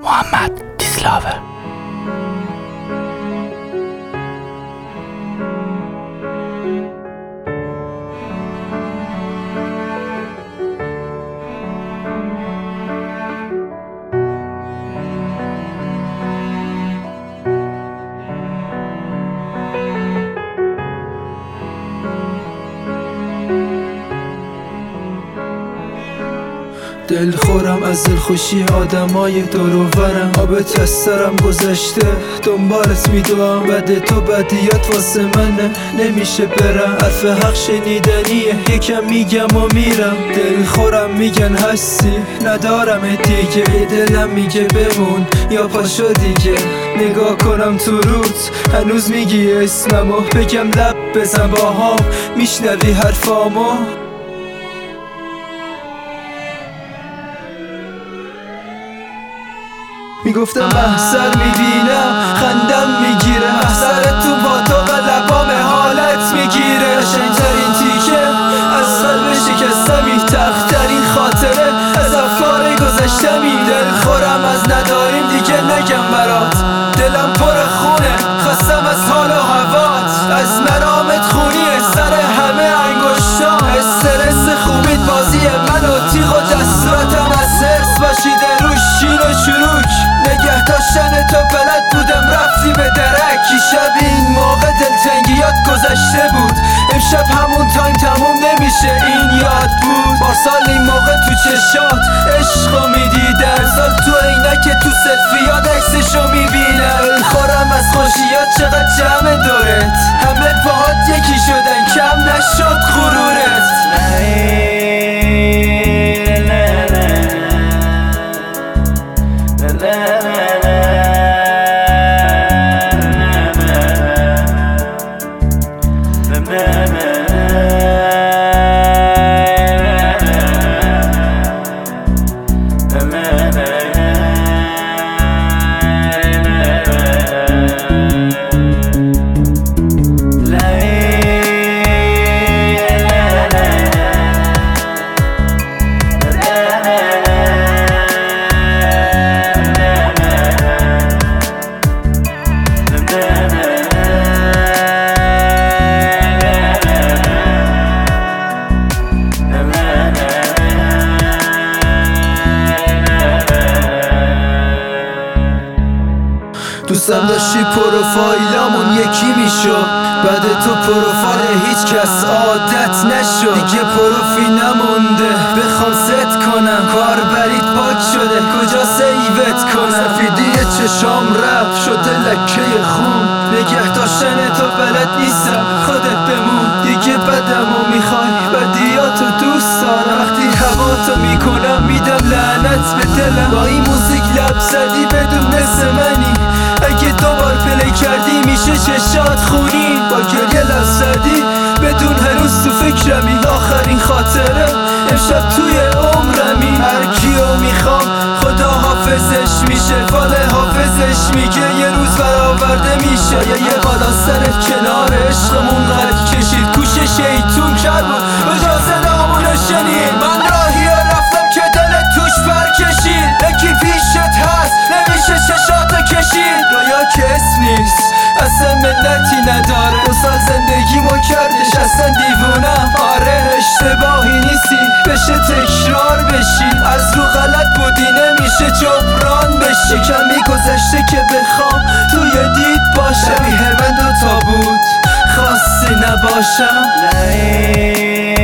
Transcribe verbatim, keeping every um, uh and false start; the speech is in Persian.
محمد دیسلاوه. دلخورم از دلخوشی آدمای دور و برم، آب تسترم گذشته دنبالت میدوام، بده تو بدیات واسه منه نمیشه برم، حرف حق شنیدنیه یکم میگم و میرم. دلخورم میگن هستی ندارم دیگه، دلم میگه بمون یا پاشو دیگه. نگاه کنم تو روت هنوز میگی اسممو، بگم لب بزن باهام میشنوی حرفامو. میگفتم محضر میبینم خندم میگیره، محضرت تو با تو و لبام حالت میگیره. قشنگترین تیکه از قلب شکستمی، تخترین خاطره از افکار گذشتمی. دلخورم از نداریم دیگه نگم برات، دلم پر خونه خواستم از حال و هوات، از مرامت خونیه سر همه انگشتام. استرس خوبید بازی من و تیغ و دستاتم، از حرص باشیده روش شیر و چروک. نگه داشتن تو بلد بودم رفتی به درک. شب این موقع دلتنگیات گذشته بود، امشب همون تایم تموم نمیشه این یاد بود. پارسال این موقع تو چشات عشقو میدیدم، سال تو عینک تو سلفیات عکسشو میبینم. دلخورم از خوشیات چقدر جمع دورت، همه باهات یکی شدن کم نشد غرورت. دوستم داشتی پروفایلامون یکی میشد، بعد تو پروفایل هیچ کس عادت نشد. دیگه پروفی نمونده بخوام ست کنم، کار برید پاک شده کجا سیوت کنم. سفیدی چشام رفت شده لکه خون، نگه داشتن تو بلد نیستم خودت بمون. دیگه بدمو میخوای بدیاتو دوست دارم، وقتی هواتو میکنم میدم لعنت به دلم. با این موزیک لب زدی بدون مثل منی، اگه دوبار پلی کردی میشه چشات خونی. با گریه لب زدی بدون هنوز تو فکرمی، آخرین خاطره امشب توی عمرمی. هر کیو میخوام خدا حافظش میشه، فال حافظش میگه یه روز برآورده میشه. یا یه بالا سرت کنار عشقمون قد کشید، کوش شیطون کرد بود اجازه نامونو شنید. من راهی رفتم که دلت توش برکشید، یکی پیشت هست نمیشه چشاتو کشید. رویا کس نیست اصلا ملتی نداره، دو سال زندگیمو کردش اصلا دیوونم. آره اشتباهی نیستی بشه تکرار بشی، از رو غلط بودی نمیشه جبران بشی. کمی گذشته که بخوام توی دید باشم، شبیه من دوتا بود خواستی نباشم.